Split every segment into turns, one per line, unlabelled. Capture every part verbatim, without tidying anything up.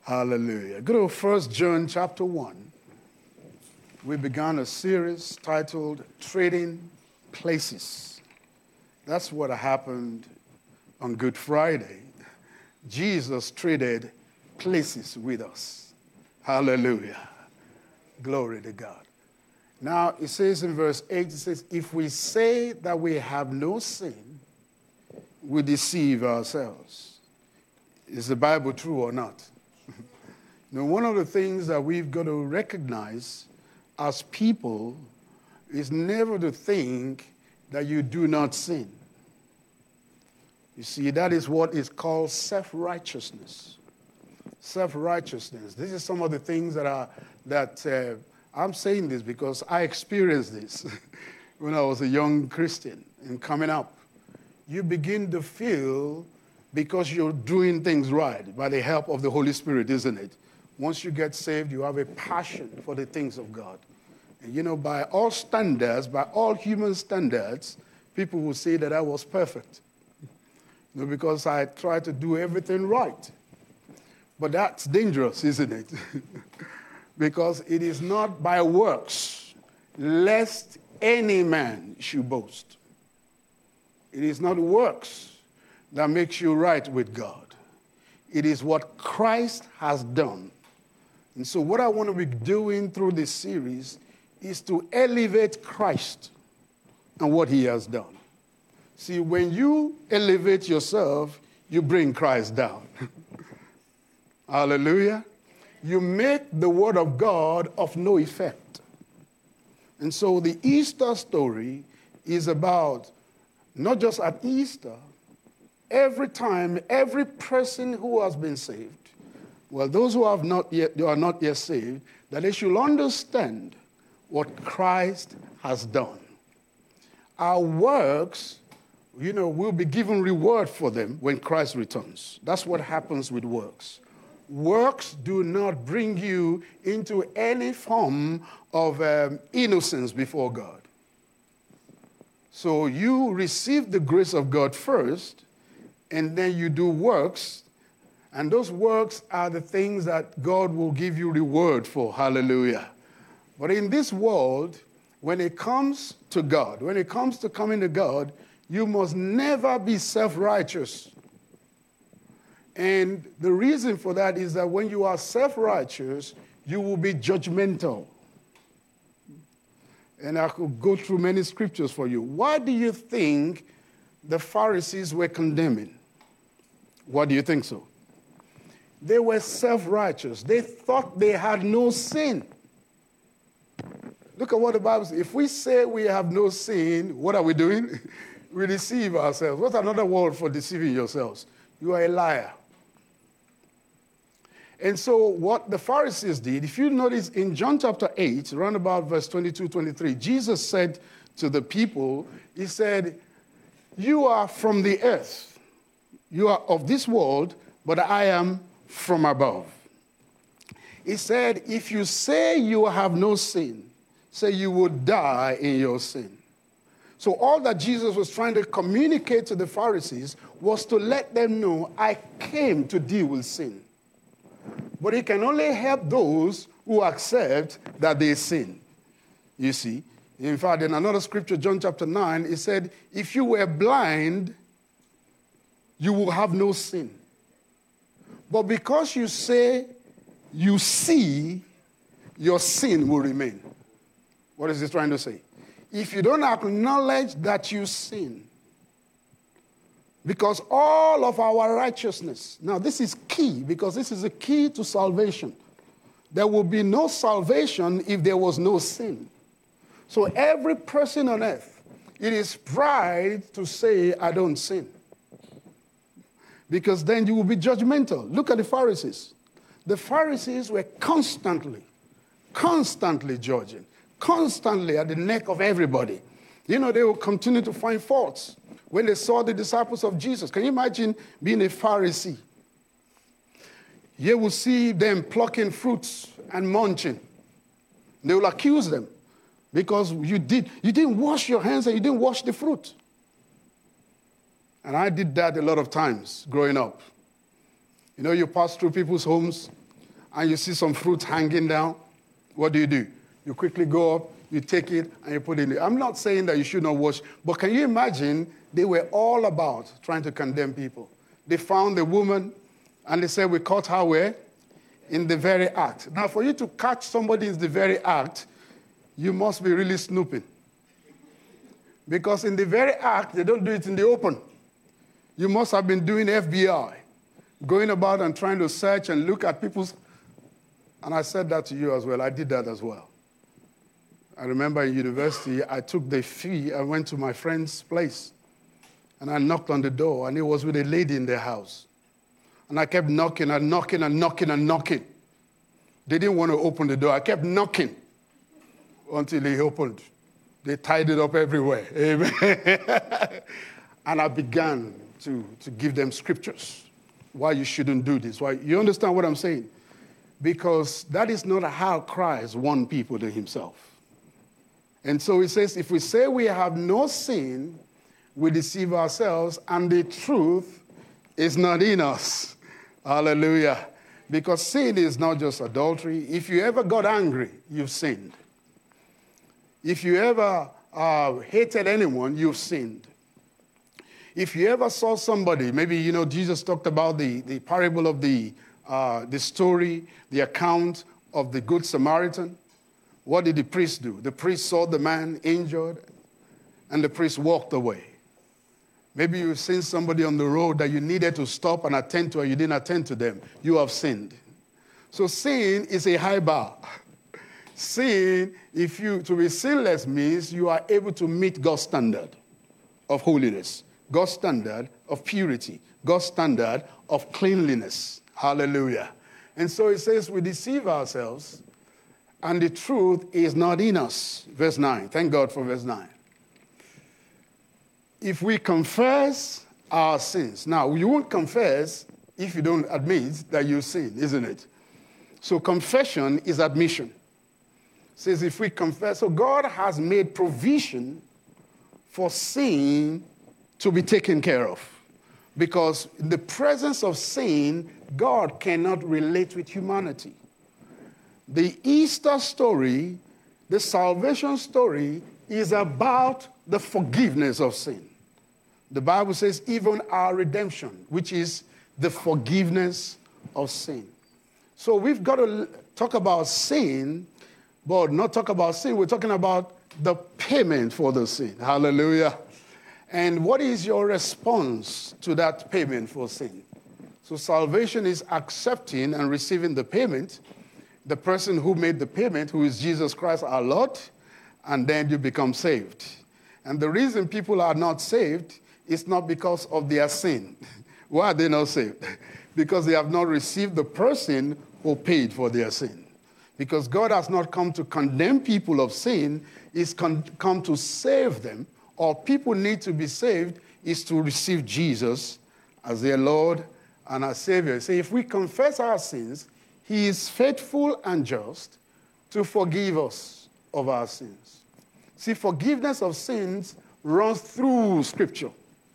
Hallelujah. Go to First John chapter one. We began a series titled Trading Places. That's what happened on Good Friday. Jesus traded places with us. Hallelujah. Glory to God. Now, it says in verse eight, it says, if we say that we have no sin, we deceive ourselves. Is the Bible true or not? Now, one of the things that we've got to recognize as people is never to think that you do not sin. You see, that is what is called self-righteousness. Self-righteousness. This is some of the things that are, that uh, I'm saying this because I experienced this when I was a young Christian and coming up. You begin to feel, because you're doing things right by the help of the Holy Spirit, isn't it? Once you get saved, you have a passion for the things of God. And you know, by all standards, by all human standards, people will say that I was perfect. You know, because I tried to do everything right. But that's dangerous, isn't it? Because it is not by works, lest any man should boast. It is not works that makes you right with God. It is what Christ has done. And so what I want to be doing through this series is to elevate Christ and what he has done. See, when you elevate yourself, you bring Christ down. Hallelujah. You make the word of God of no effect. And so the Easter story is about, not just at Easter, every time, every person who has been saved, well, those who have not yet, who are not yet saved, that they should understand what Christ has done. Our works, you know, will be given reward for them when Christ returns. That's what happens with works. Works do not bring you into any form of um, innocence before God. So you receive the grace of God first, and then you do works, and those works are the things that God will give you reward for. Hallelujah. But in this world, when it comes to God, when it comes to coming to God, you must never be self-righteous. And the reason for that is that when you are self-righteous, you will be judgmental. And I could go through many scriptures for you. Why do you think the Pharisees were condemning? Why do you think so? They were self-righteous. They thought they had no sin. Look at what the Bible says. If we say we have no sin, what are we doing? We deceive ourselves. What's another word for deceiving yourselves? You are a liar. And so what the Pharisees did, if you notice in John chapter eight, around about verse twenty-two, twenty-three, Jesus said to the people, he said, you are from the earth. You are of this world, but I am from above. He said, if you say you have no sin, say you will die in your sin. So all that Jesus was trying to communicate to the Pharisees was to let them know, I came to deal with sin. But he can only help those who accept that they sin. You see, in fact, in another scripture, John chapter nine, it said, if you were blind, you will have no sin. But because you say you see, your sin will remain. What is he trying to say? If you don't acknowledge that you sin, because all of our righteousness, now this is key, because this is a key to salvation. There will be no salvation if there was no sin. So every person on earth, it is pride to say, I don't sin. Because then you will be judgmental. Look at the Pharisees. The Pharisees were constantly, constantly judging, constantly at the neck of everybody. You know, they will continue to find faults. When they saw the disciples of Jesus, can you imagine being a Pharisee? You will see them plucking fruits and munching. They will accuse them because you, did, you didn't wash your hands and you didn't wash the fruit. And I did that a lot of times growing up. You know, you pass through people's homes and you see some fruit hanging down, what do you do? You quickly go up, you take it, and you put it in there. I'm not saying that you should not wash, but can you imagine they were all about trying to condemn people? They found the woman, and they said, we caught her where? In the very act. Now, for you to catch somebody in the very act, you must be really snooping. Because in the very act, they don't do it in the open. You must have been doing F B I, going about and trying to search and look at people's... And I said that to you as well. I did that as well. I remember in university, I took the fee. I went to my friend's place, and I knocked on the door, and it was with a lady in their house. And I kept knocking and knocking and knocking and knocking. They didn't want to open the door. I kept knocking until they opened. They tied it up everywhere. Amen. And I began to, to give them scriptures. Why you shouldn't do this. Why, you understand what I'm saying? Because that is not how Christ won people to himself. And so he says, if we say we have no sin, we deceive ourselves, and the truth is not in us. Hallelujah. Because sin is not just adultery. If you ever got angry, you've sinned. If you ever uh, hated anyone, you've sinned. If you ever saw somebody, maybe, you know, Jesus talked about the, the parable of the, uh, the story, the account of the Good Samaritan. What did the priest do? The priest saw the man injured, and the priest walked away. Maybe you've seen somebody on the road that you needed to stop and attend to, and you didn't attend to them. You have sinned. So sin is a high bar. Sin, if you, to be sinless means you are able to meet God's standard of holiness, God's standard of purity, God's standard of cleanliness. Hallelujah. And so it says we deceive ourselves, and the truth is not in us. Verse nine. Thank God for verse nine. If we confess our sins. Now, you won't confess if you don't admit that you sin, isn't it? So confession is admission. It says if we confess, so God has made provision for sin to be taken care of. Because in the presence of sin, God cannot relate with humanity. The Easter story, the salvation story, is about the forgiveness of sin. The Bible says even our redemption, which is the forgiveness of sin. So we've got to talk about sin, but not talk about sin. We're talking about the payment for the sin. Hallelujah. And what is your response to that payment for sin? So salvation is accepting and receiving the payment, the person who made the payment, who is Jesus Christ our Lord, and then you become saved. And the reason people are not saved is not because of their sin. Why are they not saved? Because they have not received the person who paid for their sin. Because God has not come to condemn people of sin, He's con- come to save them. Or people need to be saved is to receive Jesus as their Lord and our Savior. So if we confess our sins, He is faithful and just to forgive us of our sins. See, forgiveness of sins runs through Scripture.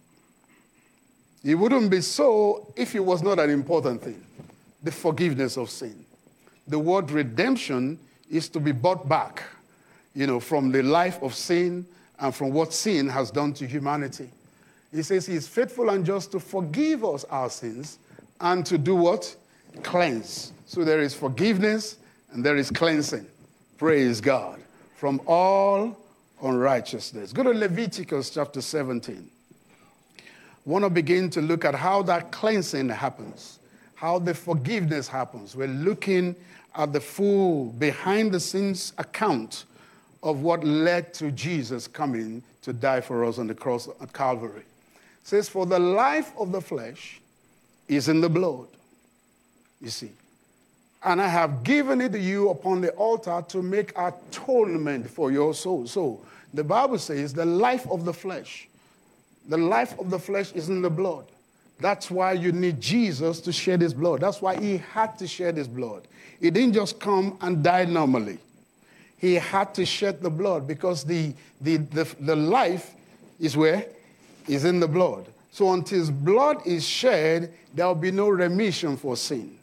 It wouldn't be so if it was not an important thing, the forgiveness of sin. The word redemption is to be bought back, you know, from the life of sin and from what sin has done to humanity. He says He is faithful and just to forgive us our sins and to do what? Cleanse. So there is forgiveness and there is cleansing. Praise God. From all unrighteousness. Go to Leviticus chapter seventeen. I want to begin to look at how that cleansing happens, how the forgiveness happens. We're looking at the full behind-the-scenes account of what led to Jesus coming to die for us on the cross at Calvary. It says, for the life of the flesh is in the blood, you see. And I have given it to you upon the altar to make atonement for your soul. So the Bible says the life of the flesh, the life of the flesh is in the blood. That's why you need Jesus to shed His blood. That's why He had to shed His blood. He didn't just come and die normally. He had to shed the blood because the, the, the, the life is where? Is in the blood. So until His blood is shed, there will be no remission for sin.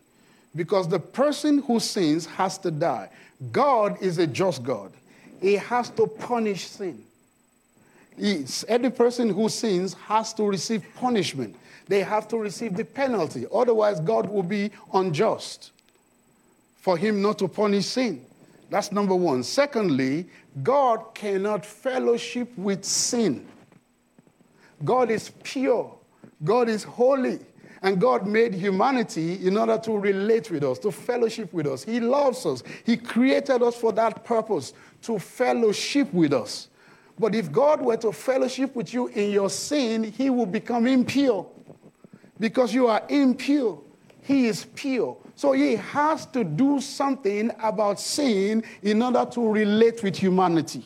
Because the person who sins has to die. God is a just God. He has to punish sin. It's, every person who sins has to receive punishment. They have to receive the penalty. Otherwise, God will be unjust for him not to punish sin. That's number one. Secondly, God cannot fellowship with sin. God is pure. God is holy. And God made humanity in order to relate with us, to fellowship with us. He loves us. He created us for that purpose, to fellowship with us. But if God were to fellowship with you in your sin, he will become impure. Because you are impure. He is pure. So he has to do something about sin in order to relate with humanity.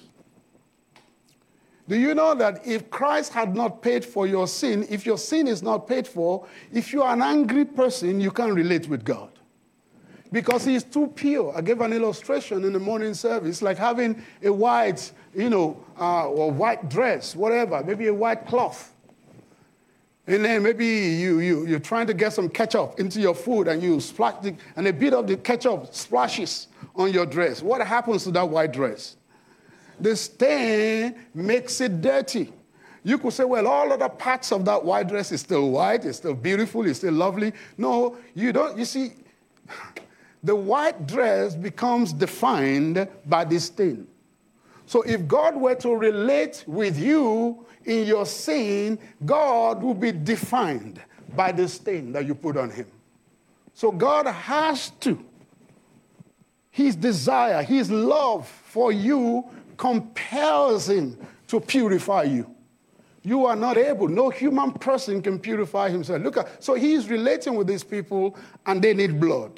Do you know that if Christ had not paid for your sin, if your sin is not paid for, if you are an angry person, you can't relate with God? Because he is too pure. I gave an illustration in the morning service, like having a white, you know, uh, or white dress, whatever, maybe a white cloth. And then maybe you, you, you're trying to get some ketchup into your food and you splash the, and a bit of the ketchup splashes on your dress. What happens to that white dress? The stain makes it dirty. You could say, well, all other parts of that white dress is still white, it's still beautiful, it's still lovely. No, you don't. You see, the white dress becomes defined by the stain. So if God were to relate with you in your sin, God will be defined by the stain that you put on him. So God has to. His desire, his love for you compels him to purify you. You are not able. No human person can purify himself. Look at, so he is relating with these people and they need blood.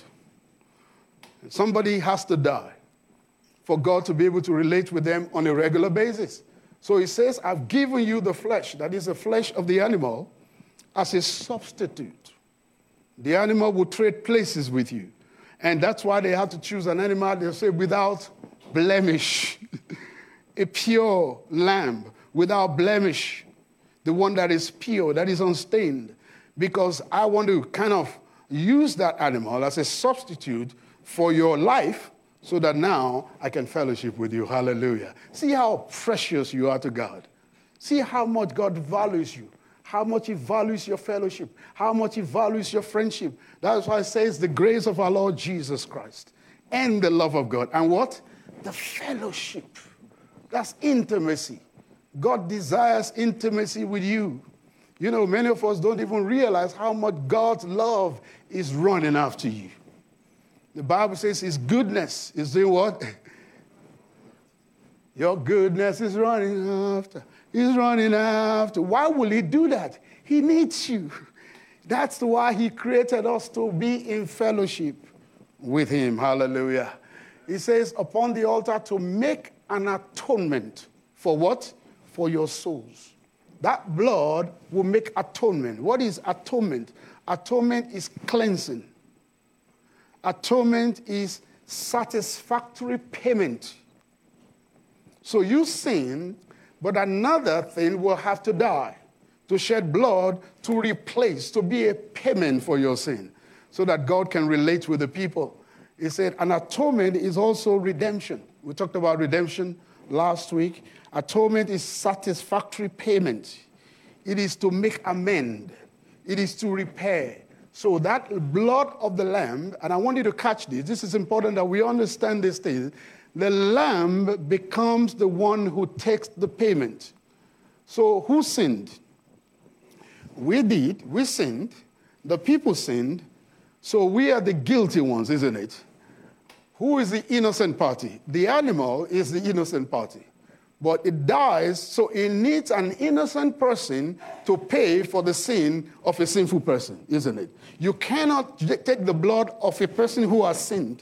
Somebody has to die for God to be able to relate with them on a regular basis. So he says, I've given you the flesh, that is the flesh of the animal, as a substitute. The animal will trade places with you. And that's why they have to choose an animal, they'll say, without blemish. A pure lamb, without blemish. The one that is pure, that is unstained. Because I want to kind of use that animal as a substitute for your life, so that now I can fellowship with you. Hallelujah. See how precious you are to God. See how much God values you. How much he values your fellowship. How much he values your friendship. That's why it says the grace of our Lord Jesus Christ and the love of God. And what? The fellowship. That's intimacy. God desires intimacy with you. You know, many of us don't even realize how much God's love is running after you. The Bible says his goodness is doing what? Your goodness is running after. He's running after. Why will he do that? He needs you. That's why he created us, to be in fellowship with him. Hallelujah. He says, upon the altar to make an atonement. For what? For your souls. That blood will make atonement. What is atonement? Atonement is cleansing. Atonement is satisfactory payment. So you sin, but another thing will have to die, to shed blood, to replace, to be a payment for your sin, so that God can relate with the people. He said an atonement is also redemption. We talked about redemption last week. Atonement is satisfactory payment. It is to make amend. It is to repair. So that blood of the lamb, and I want you to catch this, this is important that we understand this thing. The lamb becomes the one who takes the payment. So who sinned? We did, we sinned, the people sinned, so we are the guilty ones, isn't it? Who is the innocent party? The animal is the innocent party. But it dies, so it needs an innocent person to pay for the sin of a sinful person, isn't it? You cannot take the blood of a person who has sinned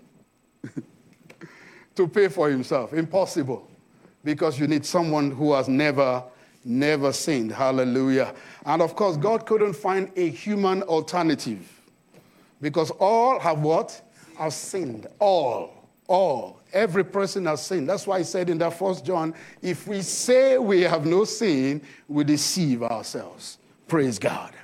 to pay for himself. Impossible. Because you need someone who has never, never sinned. Hallelujah. And of course, God couldn't find a human alternative. Because all have what? Have sinned. All. All. Every person has sinned. That's why he said in that First John, if we say we have no sin, we deceive ourselves. Praise God.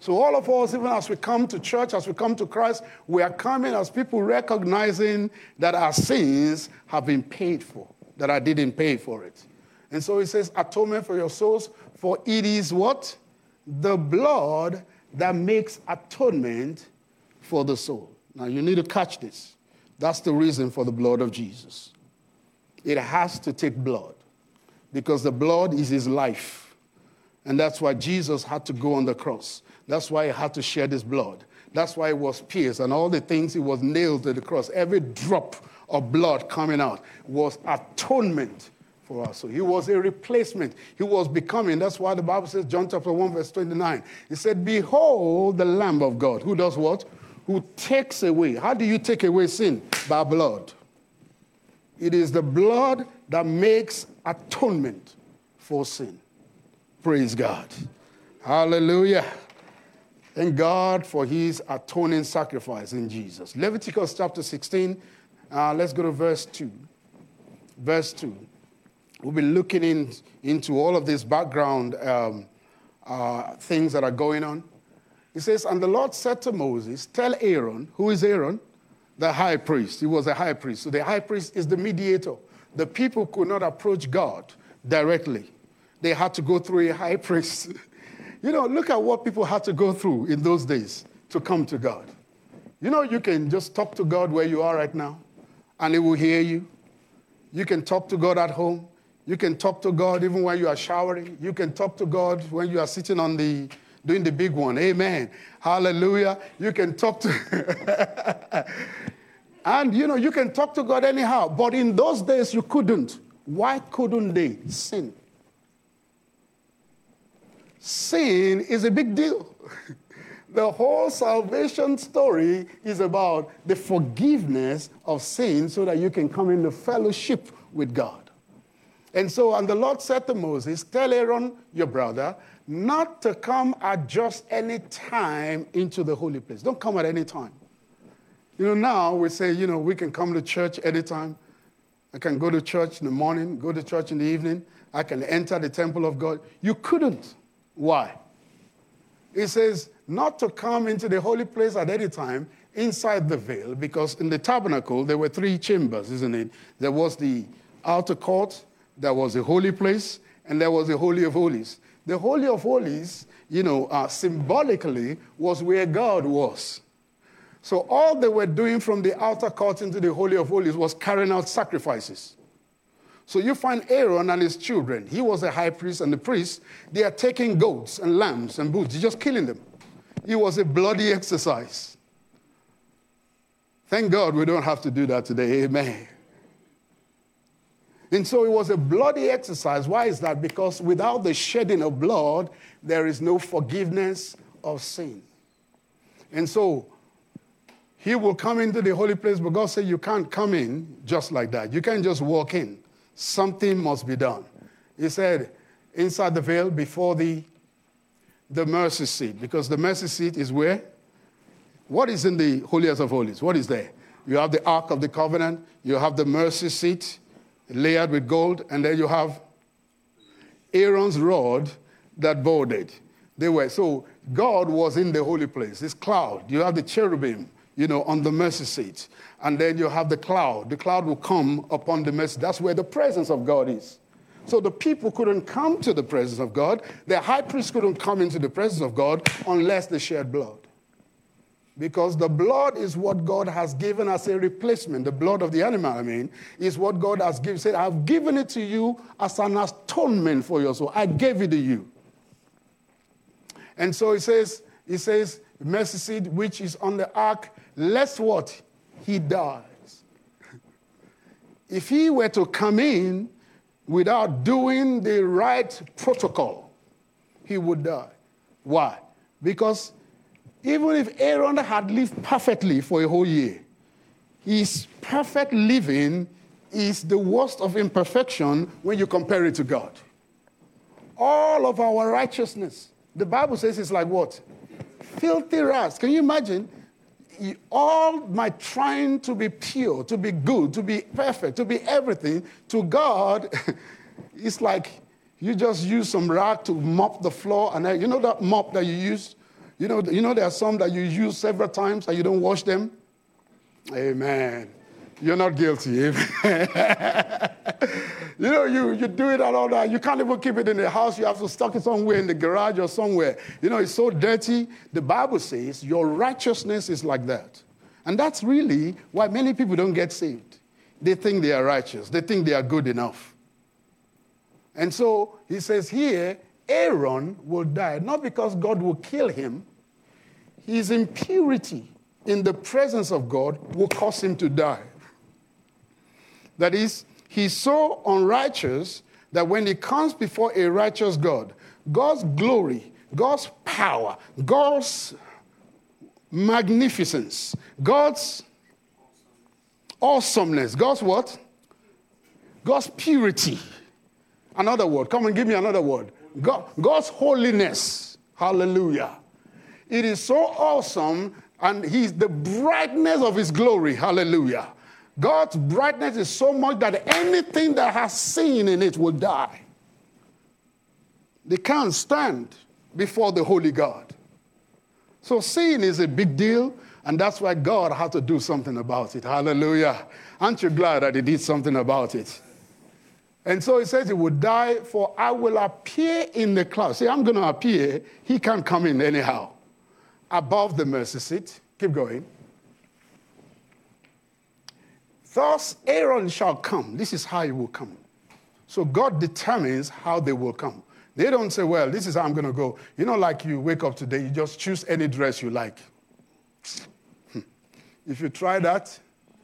So all of us, even as we come to church, as we come to Christ, we are coming as people recognizing that our sins have been paid for, that I didn't pay for it. And so he says, atonement for your souls, for it is what? The blood that makes atonement for the soul. Now you need to catch this. That's the reason for the blood of Jesus. It has to take blood because the blood is his life. And that's why Jesus had to go on the cross. That's why he had to shed his blood. That's why he was pierced and all the things he was nailed to the cross. Every drop of blood coming out was atonement for us. So he was a replacement. He was becoming. That's why the Bible says, John chapter one, verse twenty-nine. He said, behold the Lamb of God. Who does what? Who takes away. How do you take away sin? By blood. It is the blood that makes atonement for sin. Praise God. Hallelujah. Thank God for his atoning sacrifice in Jesus. Leviticus chapter sixteen. Uh, let's go to verse two. Verse two. We'll be looking in, into all of these background um, uh, things that are going on. He says, and the Lord said to Moses, tell Aaron, who is Aaron? The high priest. He was a high priest. So the high priest is the mediator. The people could not approach God directly. They had to go through a high priest. You know, look at what people had to go through in those days to come to God. You know, you can just talk to God where you are right now, and he will hear you. You can talk to God at home. You can talk to God even when you are showering. You can talk to God when you are sitting on the, doing the big one. Amen. Hallelujah. You can talk to, and you know, you can talk to God anyhow. But in those days, you couldn't. Why couldn't they? Sin. Sin is a big deal. The whole salvation story is about the forgiveness of sin so that you can come into fellowship with God. And so, and the Lord said to Moses, tell Aaron, your brother, not to come at just any time into the holy place. Don't come at any time. You know, now we say, you know, we can come to church anytime. I can go to church in the morning, go to church in the evening. I can enter the temple of God. You couldn't. Why? It says not to come into the holy place at any time inside the veil, because in the tabernacle there were three chambers, isn't it? There was the outer court, there was the holy place, and there was the Holy of Holies. The Holy of Holies, you know, uh, symbolically was where God was. So all they were doing from the outer court into the Holy of Holies was carrying out sacrifices. So you find Aaron and his children. He was a high priest and the priest. They are taking goats and lambs and bulls. They're just killing them. It was a bloody exercise. Thank God we don't have to do that today. Amen. And so it was a bloody exercise. Why is that? Because without the shedding of blood, there is no forgiveness of sin. And so he will come into the holy place, but God said you can't come in just like that. You can't just walk in. Something must be done. He said, inside the veil before the, the mercy seat, because the mercy seat is where? What is in the holiest of holies? What is there? You have the Ark of the Covenant, you have the mercy seat, layered with gold, and then you have Aaron's rod that budded. They were, so God was in the holy place, this cloud. You have the cherubim, you know, on the mercy seat. And then you have the cloud. The cloud will come upon the mercy. That's where the presence of God is. So the people couldn't come to the presence of God. The high priest couldn't come into the presence of God unless they shed blood. Because the blood is what God has given as a replacement. The blood of the animal, I mean, is what God has given. He said, I've given it to you as an atonement for your soul. I gave it to you. And so he says, he says, mercy seat, which is on the ark, lest what? He dies. If he were to come in without doing the right protocol, he would die. Why? Because even if Aaron had lived perfectly for a whole year, his perfect living is the worst of imperfection when you compare it to God. All of our righteousness, the Bible says it's like what? Filthy rags. Can you imagine? All my trying to be pure, to be good, to be perfect, to be everything, to God, it's like you just use some rag to mop the floor. And you know that mop that you use? You know, you know there are some that you use several times and you don't wash them? Amen. You're not guilty. Amen. You know, you, you do it and all that. You can't even keep it in the house. You have to stock it somewhere in the garage or somewhere. You know, it's so dirty. The Bible says your righteousness is like that. And that's really why many people don't get saved. They think they are righteous. They think they are good enough. And so he says here, Aaron will die, not because God will kill him. His impurity in the presence of God will cause him to die. That is, he's so unrighteous that when he comes before a righteous God, God's glory, God's power, God's magnificence, God's awesomeness, God's what? God's purity. Another word. Come and give me another word. God, God's holiness. Hallelujah. It is so awesome, and he's the brightness of his glory. Hallelujah. God's brightness is so much that anything that has sin in it will die. They can't stand before the holy God. So sin is a big deal, and that's why God had to do something about it. Hallelujah. Aren't you glad that he did something about it? And so he says he would die, for I will appear in the clouds. See, I'm going to appear. He can't come in anyhow. Above the mercy seat. Keep going. Thus Aaron shall come. This is how he will come. So God determines how they will come. They don't say, well, this is how I'm going to go. You know, like you wake up today, you just choose any dress you like. If you try that,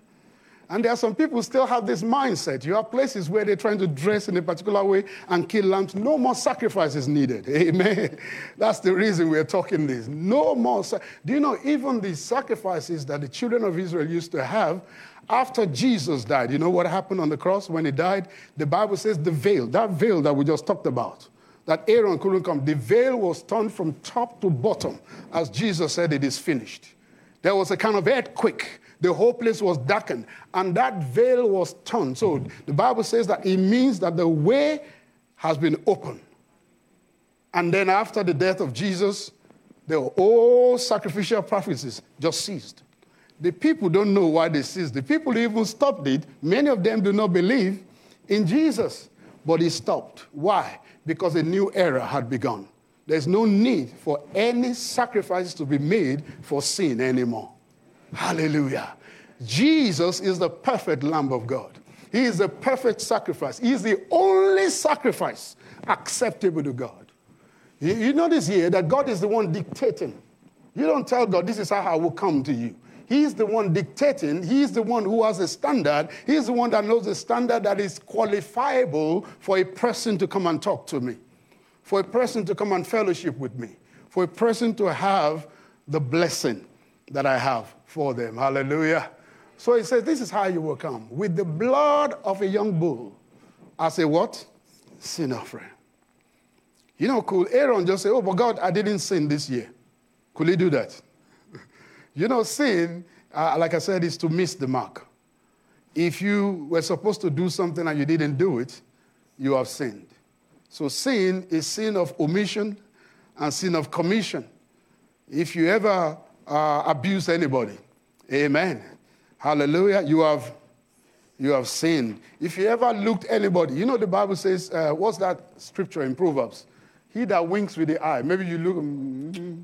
and there are some people who still have this mindset. You have places where they're trying to dress in a particular way and kill lambs. No more sacrifices needed. Amen. That's the reason we're talking this. No more. Sa- Do you know even the sacrifices that the children of Israel used to have after Jesus died? You know what happened on the cross when he died? The Bible says the veil, that veil that we just talked about, that Aaron couldn't come, the veil was torn from top to bottom as Jesus said it is finished. There was a kind of earthquake. The whole place was darkened, and that veil was torn. So the Bible says that it means that the way has been opened. And then after the death of Jesus, the all sacrificial practices just ceased. The people don't know why they ceased. The people who even stopped it, many of them do not believe in Jesus. But it stopped. Why? Because a new era had begun. There's no need for any sacrifices to be made for sin anymore. Hallelujah. Jesus is the perfect Lamb of God. He is the perfect sacrifice. He is the only sacrifice acceptable to God. You, you notice here that God is the one dictating. You don't tell God, this is how I will come to you. He's the one dictating. He's the one who has a standard. He's the one that knows the standard that is qualifiable for a person to come and talk to me, for a person to come and fellowship with me, for a person to have the blessing that I have for them. Hallelujah. So he says, this is how you will come. With the blood of a young bull as a what? Sin offering. You know, could Aaron just say, oh, but God, I didn't sin this year. Could he do that? You know, sin, uh, like I said, is to miss the mark. If you were supposed to do something and you didn't do it, you have sinned. So sin is sin of omission and sin of commission. If you ever uh, abuse anybody, amen, hallelujah, you have you have sinned. If you ever looked anybody, you know the Bible says, uh, what's that scripture in Proverbs? He that winks with the eye. Maybe you look, mm,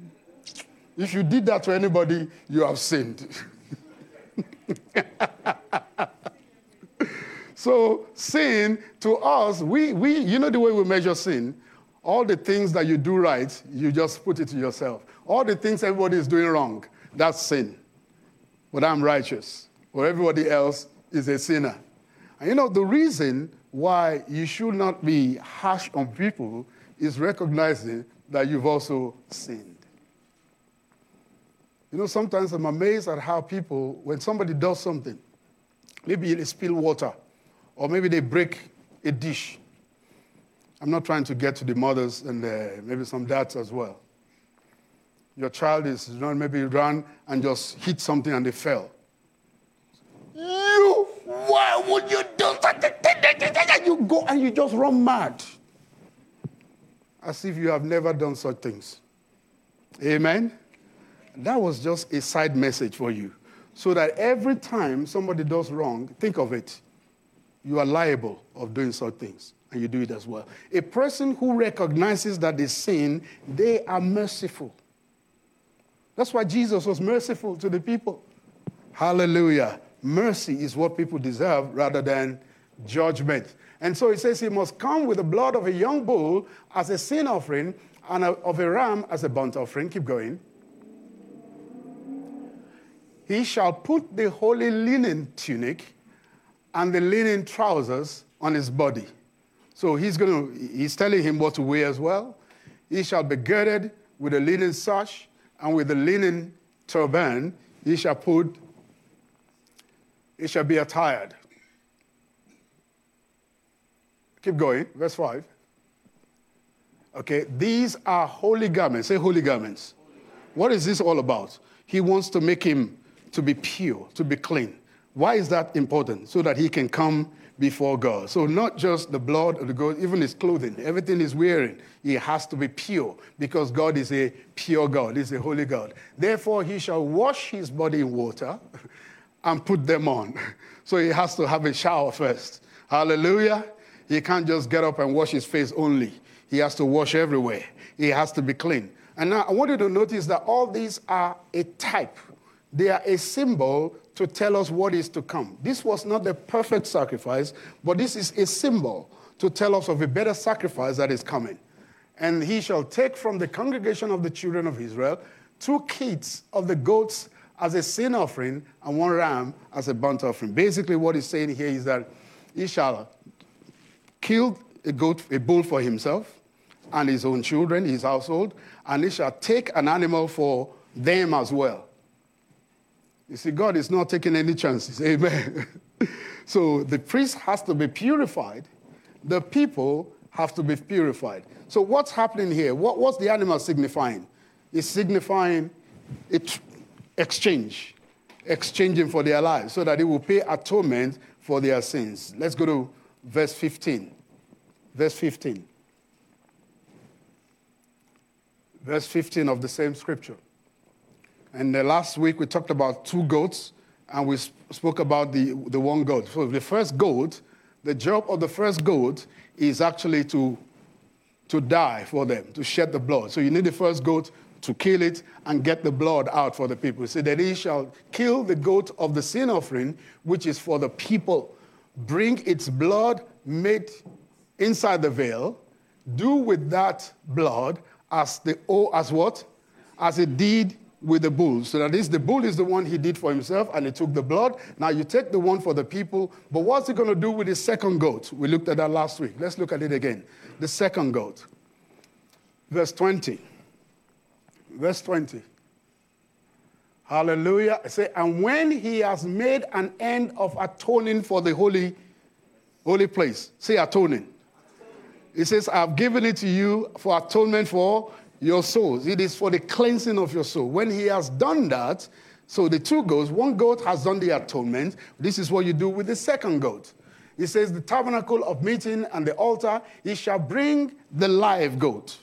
if you did that to anybody, you have sinned. So sin, to us, we, we, you know the way we measure sin? All the things that you do right, you just put it to yourself. All the things everybody is doing wrong, that's sin. But I'm righteous. Or everybody else is a sinner. And you know, the reason why you should not be harsh on people is recognizing that you've also sinned. You know, sometimes I'm amazed at how people, when somebody does something, maybe they spill water, or maybe they break a dish. I'm not trying to get to the mothers and uh, maybe some dads as well. Your child is, you know, maybe ran and just hit something and they fell. You, why would you do such a thing? You go and you just run mad. As if you have never done such things. Amen? That was just a side message for you. So that every time somebody does wrong, think of it. You are liable of doing such things, and you do it as well. A person who recognizes that they sin, they are merciful. That's why Jesus was merciful to the people. Hallelujah. Mercy is what people deserve rather than judgment. And so it says he must come with the blood of a young bull as a sin offering and of a ram as a burnt offering. Keep going. He shall put the holy linen tunic and the linen trousers on his body. So he's going to, he's telling him what to wear as well. He shall be girded with a linen sash, and with the linen turban he shall put, he shall be attired. Keep going, verse five. Okay, these are holy garments. Say holy garments. What is this all about? He wants to make him to be pure, to be clean. Why is that important? So that he can come before God. So not just the blood of the goat, even his clothing, everything he's wearing, he has to be pure because God is a pure God. He's a holy God. Therefore, he shall wash his body in water and put them on. So he has to have a shower first. Hallelujah. He can't just get up and wash his face only. He has to wash everywhere. He has to be clean. And now I want you to notice that all these are a type. They are a symbol to tell us what is to come. This was not the perfect sacrifice, but this is a symbol to tell us of a better sacrifice that is coming. And he shall take from the congregation of the children of Israel two kits of the goats as a sin offering and one ram as a burnt offering. Basically what he's saying here is that he shall kill a goat, a bull for himself and his own children, his household, and he shall take an animal for them as well. You see, God is not taking any chances. Amen. So the priest has to be purified. The people have to be purified. So what's happening here? What, what's the animal signifying? It's signifying it, exchange, exchanging for their lives so that it will pay atonement for their sins. Let's go to verse fifteen. Verse fifteen. Verse fifteen of the same scripture. And the last week we talked about two goats, and we sp- spoke about the, the one goat. So the first goat, the job of the first goat is actually to, to die for them, to shed the blood. So you need the first goat to kill it and get the blood out for the people. So that he shall kill the goat of the sin offering, which is for the people. Bring its blood made inside the veil. Do with that blood as the oh, as what? As it did with the bull. So that is, the bull is the one he did for himself, and he took the blood. Now you take the one for the people, but what's he going to do with the second goat? We looked at that last week. Let's look at it again. The second goat. Verse twenty. Verse twenty. Hallelujah. Say, and when he has made an end of atoning for the holy, holy place. Say atoning. He says, I've given it to you for atonement for your souls. It is for the cleansing of your soul. When he has done that, so the two goats, one goat has done the atonement. This is what you do with the second goat. He says, the tabernacle of meeting and the altar, he shall bring the live goat.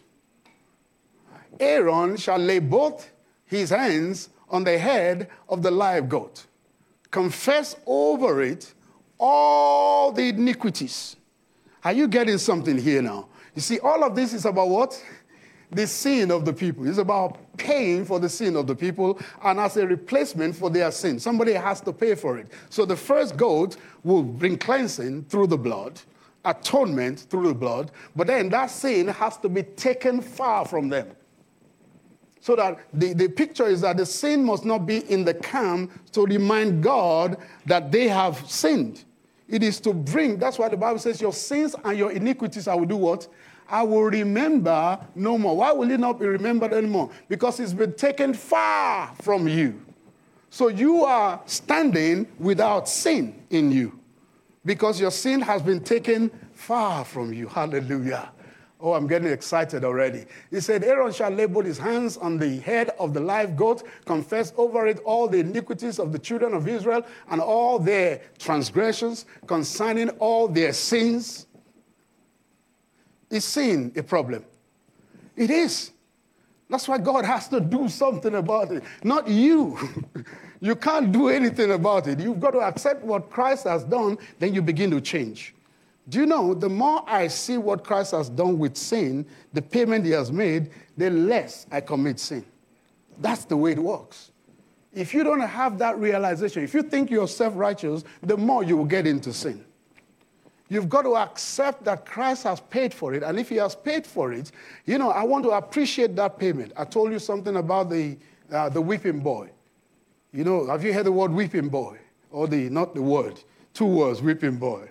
Aaron shall lay both his hands on the head of the live goat. Confess over it all the iniquities. Are you getting something here now? You see, all of this is about what? The sin of the people. It's about paying for the sin of the people and as a replacement for their sin. Somebody has to pay for it. So the first goat will bring cleansing through the blood, atonement through the blood, but then that sin has to be taken far from them. So that the, the picture is that the sin must not be in the camp to remind God that they have sinned. It is to bring, that's why the Bible says, your sins and your iniquities I will do what? I will remember no more. Why will it not be remembered anymore? Because it's been taken far from you. So you are standing without sin in you. Because your sin has been taken far from you. Hallelujah. Oh, I'm getting excited already. He said, Aaron shall lay both his hands on the head of the live goat, confess over it all the iniquities of the children of Israel and all their transgressions, concerning all their sins. Is sin a problem? It is. That's why God has to do something about it, not you. You can't do anything about it. You've got to accept what Christ has done, then you begin to change. Do you know, the more I see what Christ has done with sin, the payment he has made, the less I commit sin. That's the way it works. If you don't have that realization, if you think you're self-righteous, the more you will get into sin. You've got to accept that Christ has paid for it. And if he has paid for it, you know, I want to appreciate that payment. I told you something about the, uh, the whipping boy. You know, have you heard the word whipping boy? Or the, not the word, two words, whipping boy.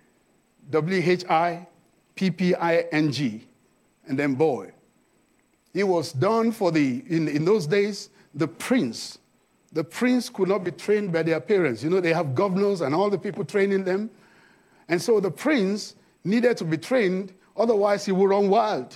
W H I P P I N G, and then boy. It was done for the, in, in those days, the prince. The prince could not be trained by their parents. You know, they have governors and all the people training them. And so the prince needed to be trained, otherwise he would run wild.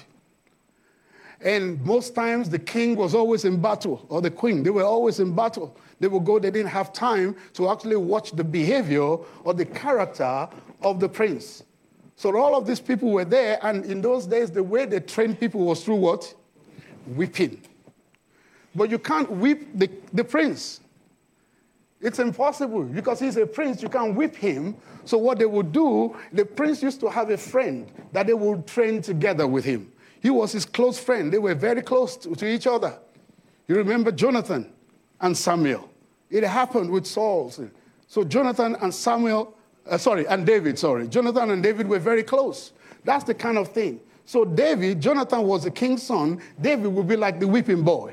And most times the king was always in battle, or the queen, they were always in battle. They would go, they didn't have time to actually watch the behavior or the character of the prince. So all of these people were there, and in those days, the way they trained people was through what? Whipping. But you can't whip the, the prince. It's impossible, because he's a prince, you can't whip him. So what they would do, the prince used to have a friend that they would train together with him. He was his close friend. They were very close to, to each other. You remember Jonathan and Samuel. It happened with Saul. So Jonathan and Samuel, uh, sorry, and David, sorry. Jonathan and David were very close. That's the kind of thing. So David, Jonathan was the king's son. David would be like the whipping boy.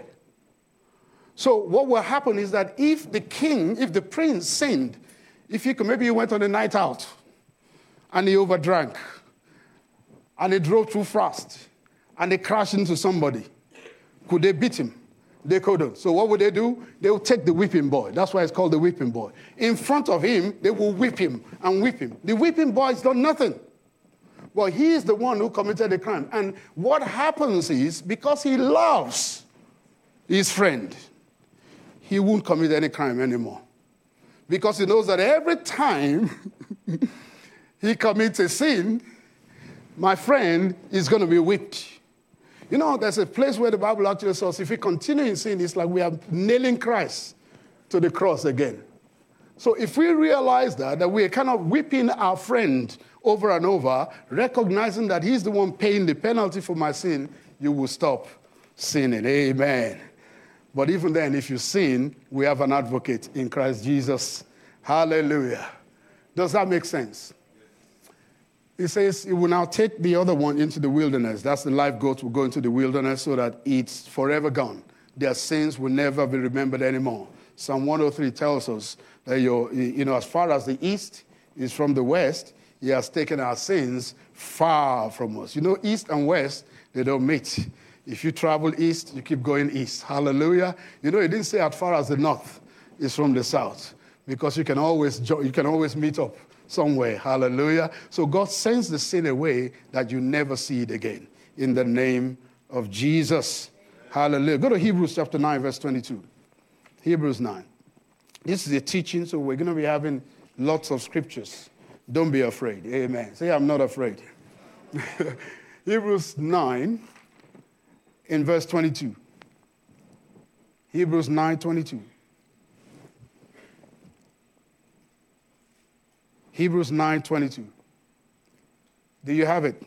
So what will happen is that if the king, if the prince sinned, if he could, maybe he went on a night out and he overdrank and he drove too fast and they crashed into somebody, could they beat him? They couldn't. So what would they do? They would take the whipping boy. That's why it's called the whipping boy. In front of him, they will whip him and whip him. The whipping boy has done nothing. Well, he is the one who committed the crime. And what happens is, because he loves his friend, he won't commit any crime anymore. Because he knows that every time he commits a sin, my friend is going to be whipped. You know, there's a place where the Bible actually says if we continue in sin, it's like we are nailing Christ to the cross again. So if we realize that, that we are kind of whipping our friend over and over, recognizing that he's the one paying the penalty for my sin, you will stop sinning. Amen. But even then, if you sin, we have an advocate in Christ Jesus. Hallelujah. Does that make sense? He says he will now take the other one into the wilderness. That's the live goat will go into the wilderness so that it's forever gone. Their sins will never be remembered anymore. Psalm one oh three tells us that, you're, you know, as far as the east is from the west, he has taken our sins far from us. You know, east and west, they don't meet. If you travel east, you keep going east. Hallelujah. You know, it didn't say as far as the north is from the south, because you can always you can always meet up somewhere. Hallelujah. So God sends the sin away that you never see it again. In the name of Jesus. Hallelujah. Go to Hebrews chapter nine, verse twenty-two. Hebrews nine. This is a teaching, so we're going to be having lots of scriptures. Don't be afraid. Amen. Say, I'm not afraid. Hebrews nine. In verse twenty-two. Hebrews nine twenty-two. Hebrews nine twenty-two. Do you have it?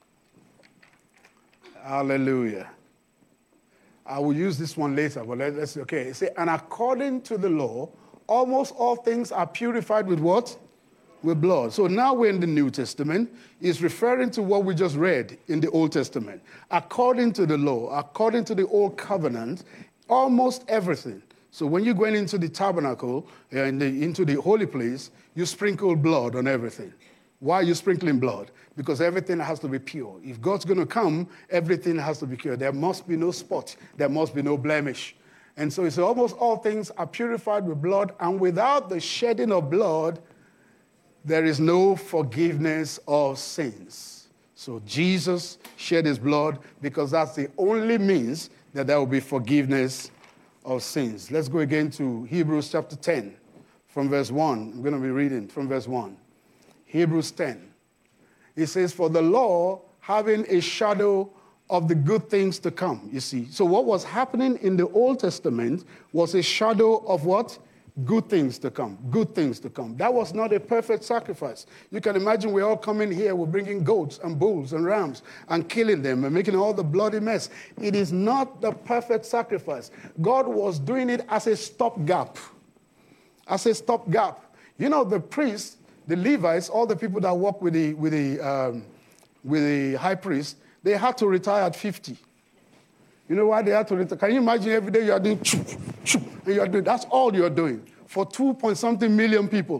Hallelujah. I will use this one later, but let's see. Okay, say, and according to the law, almost all things are purified with what? With blood. So now we're in the New Testament. It's referring to what we just read in the Old Testament. According to the law, according to the Old Covenant, almost everything. So when you're going into the tabernacle, uh, in the, into the holy place, you sprinkle blood on everything. Why are you sprinkling blood? Because everything has to be pure. If God's going to come, everything has to be pure. There must be no spot. There must be no blemish. And so it's almost all things are purified with blood, and without the shedding of blood, there is no forgiveness of sins. So Jesus shed his blood because that's the only means that there will be forgiveness of sins. Let's go again to Hebrews chapter ten from verse one. I'm going to be reading from verse one. Hebrews ten. It says, for the law, having a shadow of the good things to come, you see. So what was happening in the Old Testament was a shadow of what? Good things to come, good things to come. That was not a perfect sacrifice. You can imagine we're all coming here, we're bringing goats and bulls and rams and killing them and making all the bloody mess. It is not the perfect sacrifice. God was doing it as a stopgap, as a stopgap. You know, the priests, the Levites, all the people that work with the, with the, um, with the high priest, they had to retire at fifty. You know why they had to retire? Can you imagine every day you are doing, choop, choop, and you are doing, that's all you're doing for two point something million people.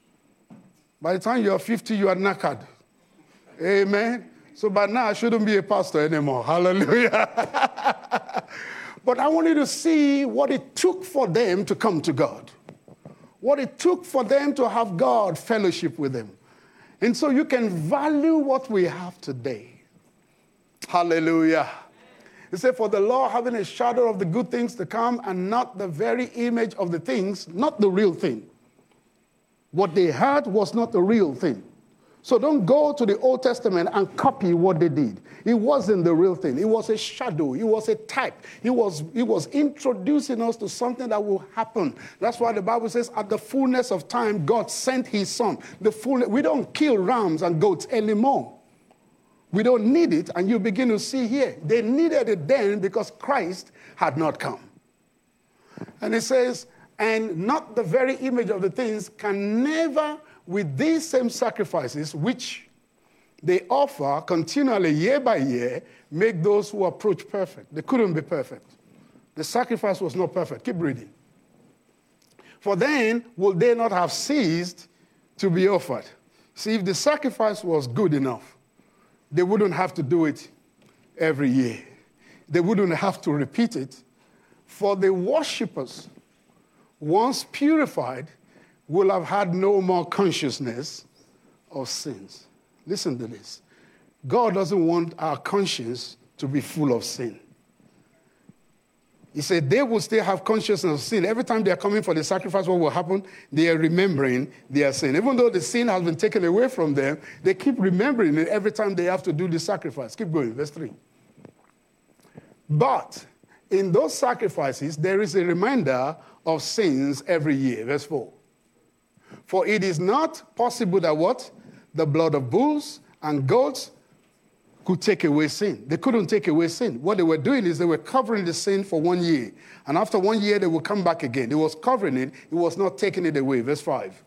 By the time you're fifty, you are knackered. Amen. So by now, I shouldn't be a pastor anymore. Hallelujah. But I want you to see what it took for them to come to God. What it took for them to have God fellowship with them. And so you can value what we have today. Hallelujah. He said, for the law having a shadow of the good things to come and not the very image of the things, not the real thing. What they had was not the real thing. So don't go to the Old Testament and copy what they did. It wasn't the real thing. It was a shadow. It was a type. It was, it was introducing us to something that will happen. That's why the Bible says, at the fullness of time, God sent his son. The fullness, we don't kill rams and goats anymore. We don't need it, and you begin to see here. They needed it then because Christ had not come. And it says, and not the very image of the things can never, with these same sacrifices, which they offer continually year by year, make those who approach perfect. They couldn't be perfect. The sacrifice was not perfect. Keep reading. For then will they not have ceased to be offered. See, if the sacrifice was good enough, they wouldn't have to do it every year. They wouldn't have to repeat it. For the worshippers, once purified, will have had no more consciousness of sins. Listen to this. God doesn't want our conscience to be full of sin. He said they will still have consciousness of sin. Every time they are coming for the sacrifice, what will happen? They are remembering their sin. Even though the sin has been taken away from them, they keep remembering it every time they have to do the sacrifice. Keep going, verse three. But in those sacrifices, there is a reminder of sins every year. Verse four. For it is not possible that what? The blood of bulls and goats could take away sin. They couldn't take away sin. What they were doing is they were covering the sin for one year. And after one year, they would come back again. It was covering it. It was not taking it away. Verse five.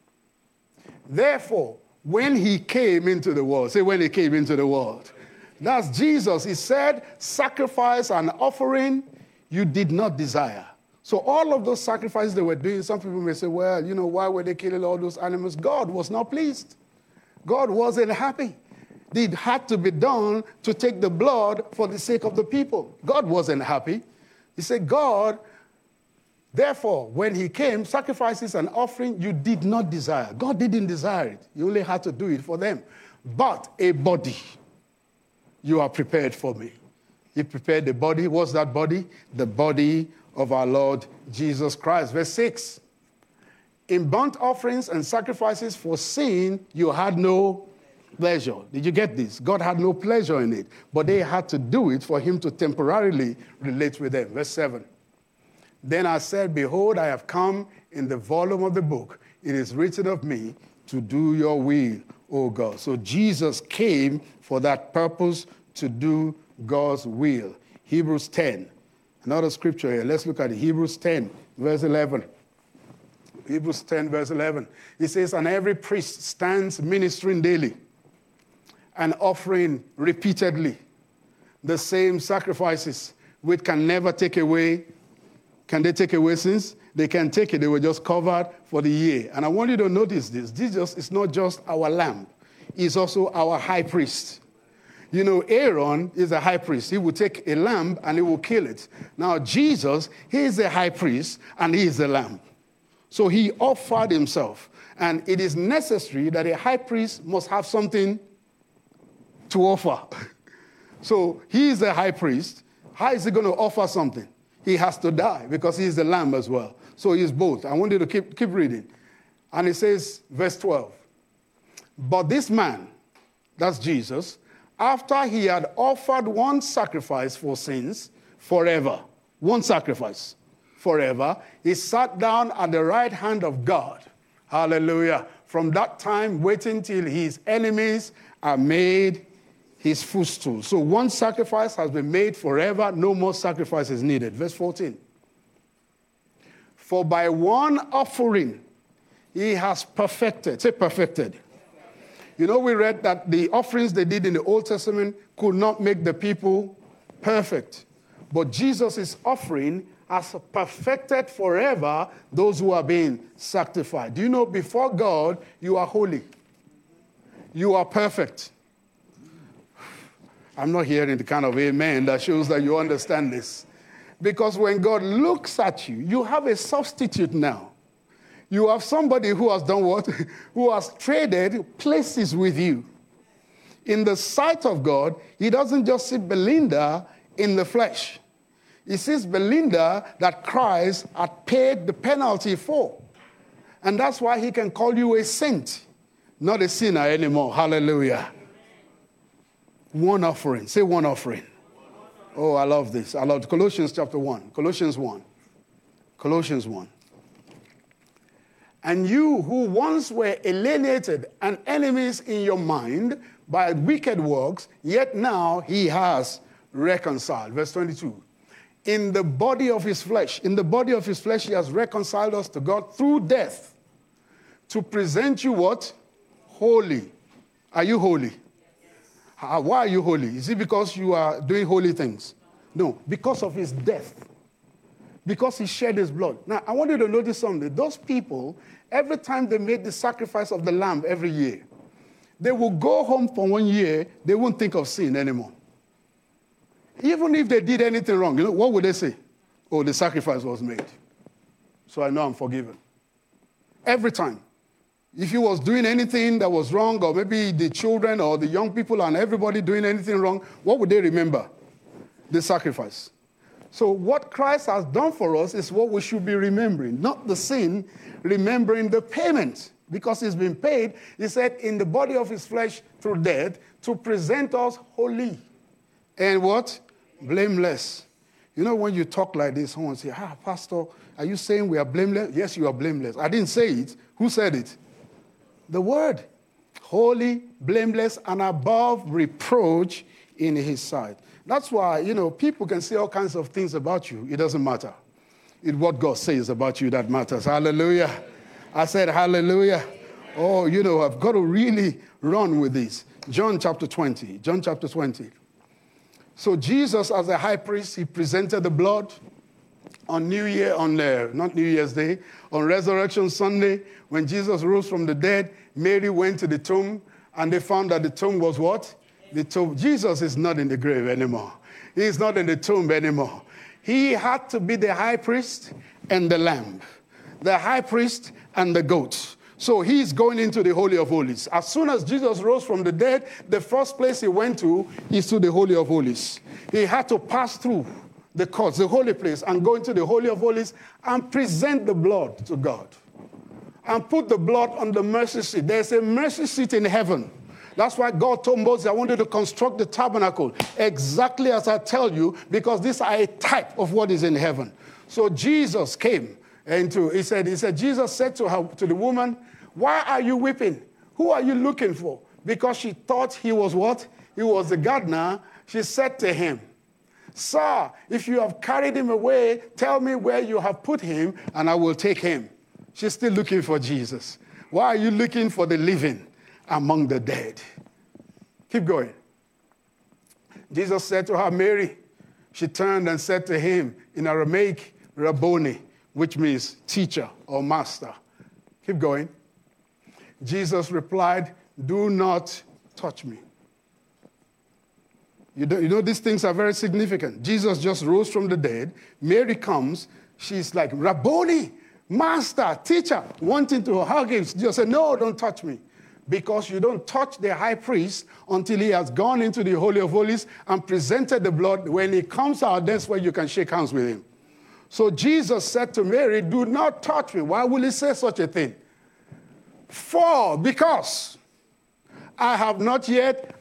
Therefore, when he came into the world, say when he came into the world, that's Jesus. He said, sacrifice and offering you did not desire. So all of those sacrifices they were doing, some people may say, well, you know, why were they killing all those animals? God was not pleased. God wasn't happy. It had to be done to take the blood for the sake of the people. God wasn't happy. He said, God, therefore, when he came, sacrifices and offering you did not desire. God didn't desire it. You only had to do it for them. But a body you are prepared for me. He prepared the body. What's that body? The body of our Lord Jesus Christ. Verse six. In burnt offerings and sacrifices for sin, you had no pleasure. Did you get this? God had no pleasure in it, but they had to do it for him to temporarily relate with them. Verse seven. Then I said, behold, I have come in the volume of the book. It is written of me to do your will, O God. So Jesus came for that purpose, to do God's will. Hebrews ten. Another scripture here. Let's look at it. Hebrews ten, verse eleven. Hebrews ten, verse eleven. It says, and every priest stands ministering daily and offering repeatedly the same sacrifices, which can never take away. Can they take away sins? They can take it. They were just covered for the year. And I want you to notice this. Jesus is not just our lamb. He's also our high priest. You know, Aaron is a high priest. He will take a lamb and he will kill it. Now, Jesus, he is a high priest and he is a lamb. So he offered himself. And it is necessary that a high priest must have something to offer. So he is a high priest. How is he going to offer something? He has to die because he is the lamb as well. So he is both. I want you to keep, keep reading. And it says, verse twelve. But this man, that's Jesus, after he had offered one sacrifice for sins forever, one sacrifice forever, he sat down at the right hand of God. Hallelujah. From that time, waiting till his enemies are made his footstool. So one sacrifice has been made forever. No more sacrifice is needed. Verse fourteen. For by one offering he has perfected. Say perfected. You know, we read that the offerings they did in the Old Testament could not make the people perfect. But Jesus' offering has perfected forever those who are being sanctified. Do you know, before God, you are holy. You are perfect. I'm not hearing the kind of amen that shows that you understand this. Because when God looks at you, you have a substitute now. You have somebody who has done what? Who has traded places with you. In the sight of God, he doesn't just see Belinda in the flesh. He sees Belinda that Christ had paid the penalty for. And that's why he can call you a saint, not a sinner anymore. Hallelujah. One offering. Say one offering. Oh, I love this. I love Colossians chapter one. Colossians one. Colossians one. And you who once were alienated and enemies in your mind by wicked works, yet now he has reconciled. Verse twenty-two. In the body of his flesh, in the body of his flesh, he has reconciled us to God through death to present you what? Holy. Are you holy? Yes. Why are you holy? Is it because you are doing holy things? No, because of his death. Because he shed his blood. Now, I want you to notice something. Those people, every time they made the sacrifice of the lamb every year, they will go home for one year, they won't think of sin anymore. Even if they did anything wrong, you know, what would they say? Oh, the sacrifice was made, so I know I'm forgiven. Every time. If he was doing anything that was wrong, or maybe the children or the young people and everybody doing anything wrong, what would they remember? The sacrifice. So what Christ has done for us is what we should be remembering, not the sin, remembering the payment. Because it's been paid, he said, in the body of his flesh through death, to present us holy. And what? Blameless. You know, when you talk like this, someone say, ah, Pastor, are you saying we are blameless? Yes, you are blameless. I didn't say it. Who said it? The word. Holy, blameless, and above reproach in his sight. That's why, you know, people can say all kinds of things about you. It doesn't matter. It's what God says about you that matters. Hallelujah. I said hallelujah. Oh, you know, I've got to really run with this. John chapter twenty. John chapter twenty. So Jesus, as a high priest, he presented the blood on New Year, on uh, not New Year's Day, on Resurrection Sunday, when Jesus rose from the dead. Mary went to the tomb, and they found that the tomb was what? The tomb. Jesus is not in the grave anymore. He is not in the tomb anymore. He had to be the high priest and the lamb, the high priest and the goat. So he's going into the Holy of Holies. As soon as Jesus rose from the dead, the first place he went to is to the Holy of Holies. He had to pass through the courts, the holy place, and go into the Holy of Holies and present the blood to God. And put the blood on the mercy seat. There's a mercy seat in heaven. That's why God told Moses, I want you to construct the tabernacle exactly as I tell you, because these are a type of what is in heaven. So Jesus came. And to, he said, he said, Jesus said to her, to the woman, why are you weeping? Who are you looking for? Because she thought he was what? He was the gardener. She said to him, Sir, if you have carried him away, tell me where you have put him, and I will take him. She's still looking for Jesus. Why are you looking for the living among the dead? Keep going. Jesus said to her, Mary. She turned and said to him in Aramaic, Rabboni, which means teacher or master. Keep going. Jesus replied, do not touch me. You, do, you know, these things are very significant. Jesus just rose from the dead. Mary comes. She's like, Rabboni, master, teacher, wanting to hug him. Jesus said, no, don't touch me. Because you don't touch the high priest until he has gone into the Holy of Holies and presented the blood. When he comes out, that's where you can shake hands with him. So Jesus said to Mary, do not touch me. Why will he say such a thing? For, because I have not yet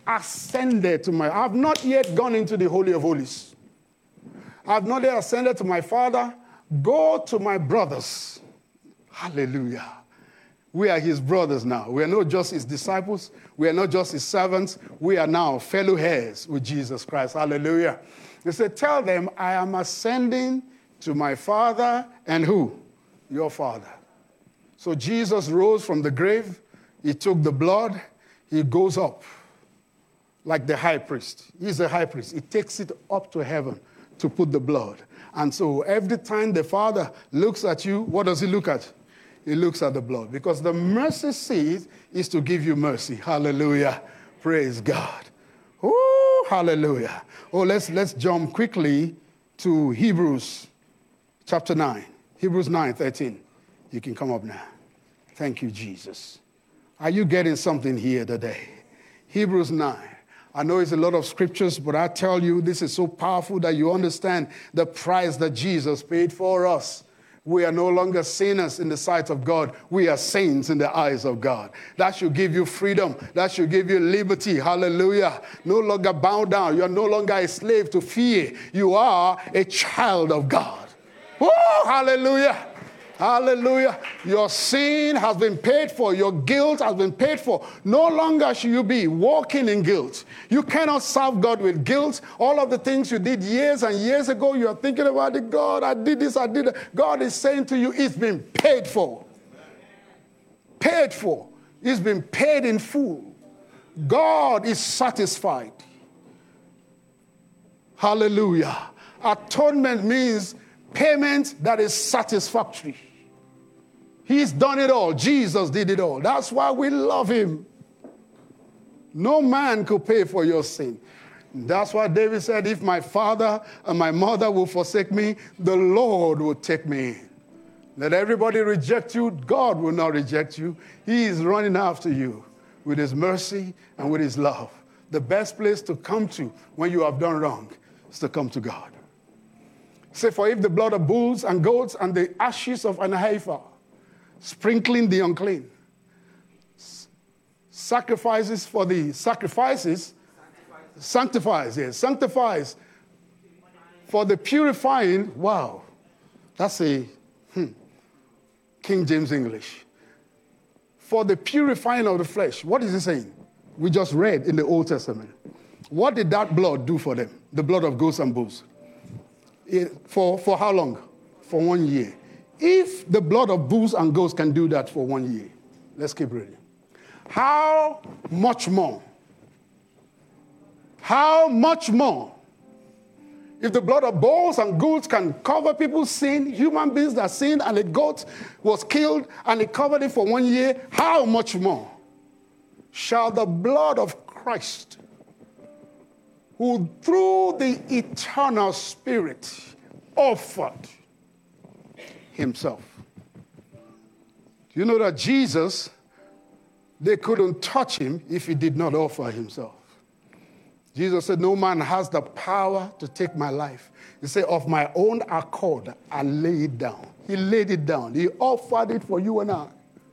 ascended to my, I have not yet gone into the Holy of Holies. I have not yet ascended to my Father. Go to my brothers. Hallelujah. We are his brothers now. We are not just his disciples. We are not just his servants. We are now fellow heirs with Jesus Christ. Hallelujah. He said, tell them, I am ascending to my Father and who? Your Father. So Jesus rose from the grave. He took the blood. He goes up like the high priest. He's the high priest. He takes it up to heaven to put the blood. And so every time the Father looks at you, what does he look at? He looks at the blood. Because the mercy seat is to give you mercy. Hallelujah. Praise God. Oh, hallelujah. Oh, let's, let's jump quickly to Hebrews chapter nine. Hebrews nine thirteen. You can come up now. Thank you, Jesus. Are you getting something here today? Hebrews nine. I know it's a lot of scriptures, but I tell you, this is so powerful that you understand the price that Jesus paid for us. We are no longer sinners in the sight of God. We are saints in the eyes of God. That should give you freedom. That should give you liberty. Hallelujah. No longer bound down. You are no longer a slave to fear. You are a child of God. Oh, hallelujah. Hallelujah. Your sin has been paid for. Your guilt has been paid for. No longer should you be walking in guilt. You cannot serve God with guilt. All of the things you did years and years ago, you are thinking about it. God, I did this, I did that. God is saying to you, it's been paid for. Paid for. It's been paid in full. God is satisfied. Hallelujah. Atonement means payment that is satisfactory. He's done it all. Jesus did it all. That's why we love him. No man could pay for your sin. That's why David said, if my father and my mother will forsake me, the Lord will take me in. Let everybody reject you. God will not reject you. He is running after you with his mercy and with his love. The best place to come to when you have done wrong is to come to God. Say, for if the blood of bulls and goats and the ashes of an heifer, sprinkling the unclean, sacrifices for the sacrifices, sanctifies, sanctifies yes, sanctifies for the purifying, wow, that's a hmm, King James English. For the purifying of the flesh. What is he saying? We just read in the Old Testament. What did that blood do for them? The blood of goats and bulls. It, for, for how long? For one year. If the blood of bulls and goats can do that for one year, let's keep reading. How much more? How much more? If the blood of bulls and goats can cover people's sin, human beings that sinned and a goat was killed and it covered it for one year, how much more shall the blood of Christ, who through the eternal Spirit offered himself. Do you know that Jesus, they couldn't touch him if he did not offer himself? Jesus said, no man has the power to take my life. He said, of my own accord, I lay it down. He laid it down. He offered it for you and I.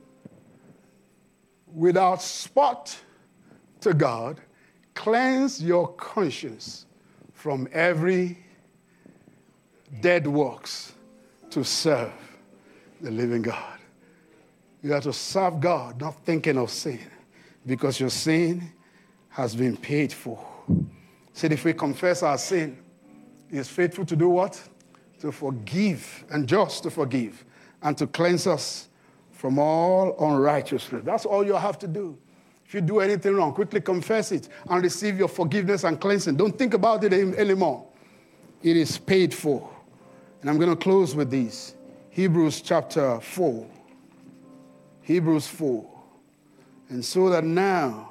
Without spot to God, cleanse your conscience from every dead works to serve the living God. You have to serve God, not thinking of sin, because your sin has been paid for. Said if we confess our sin, he is faithful to do what? To forgive, and just to forgive, and to cleanse us from all unrighteousness. That's all you have to do. If you do anything wrong, quickly confess it and receive your forgiveness and cleansing. Don't think about it anymore. It is paid for. And I'm going to close with this. Hebrews chapter four. Hebrews four. And so that now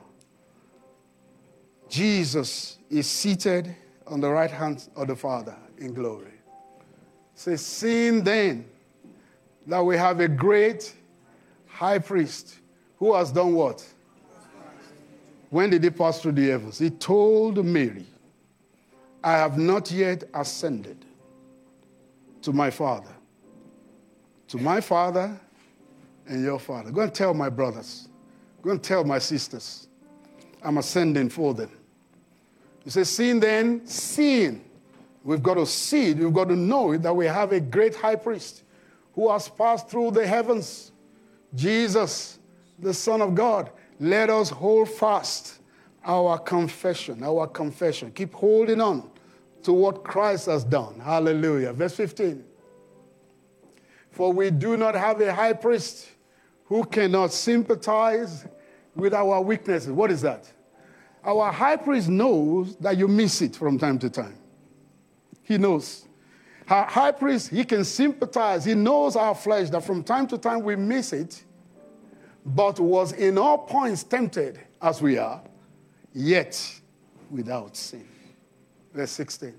Jesus is seated on the right hand of the Father in glory. It says, seeing then that we have a great high priest who has done what? When did he pass through the heavens? He told Mary, I have not yet ascended to my Father. To my Father and your Father. Go and tell my brothers. Go and tell my sisters. I'm ascending for them. He says, seeing then, seeing. We've got to see it. We've got to know it, that we have a great high priest who has passed through the heavens. Jesus, the Son of God. Let us hold fast our confession, our confession. Keep holding on to what Christ has done. Hallelujah. Verse fifteen. For we do not have a high priest who cannot sympathize with our weaknesses. What is that? Our high priest knows that you miss it from time to time. He knows. Our high priest, he can sympathize. He knows our flesh, that from time to time we miss it, but was in all points tempted as we are, yet without sin. Verse sixteen.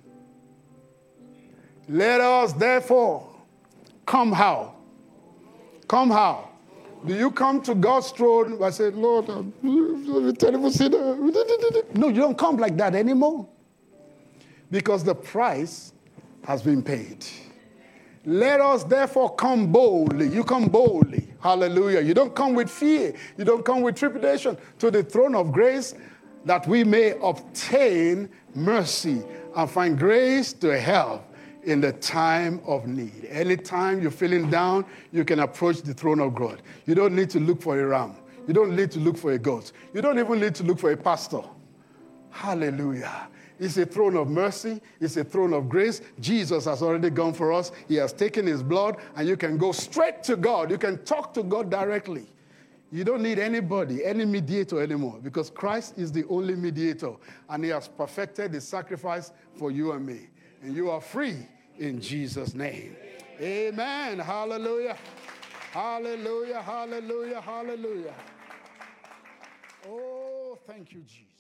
Let us therefore come how? Come how? Do you come to God's throne by saying, Lord, I'm a terrible sinner? No, you don't come like that anymore. Because the price has been paid. Let us therefore come boldly. You come boldly. Hallelujah. You don't come with fear. You don't come with trepidation to the throne of grace, that we may obtain mercy and find grace to help in the time of need. Anytime you're feeling down, you can approach the throne of God. You don't need to look for a ram. You don't need to look for a goat. You don't even need to look for a pastor. Hallelujah. It's a throne of mercy. It's a throne of grace. Jesus has already gone for us. He has taken his blood, and you can go straight to God. You can talk to God directly. You don't need anybody, any mediator anymore, because Christ is the only mediator, and he has perfected the sacrifice for you and me. And you are free in Jesus' name. Amen. Hallelujah. Hallelujah. Hallelujah. Hallelujah. Oh, thank you, Jesus.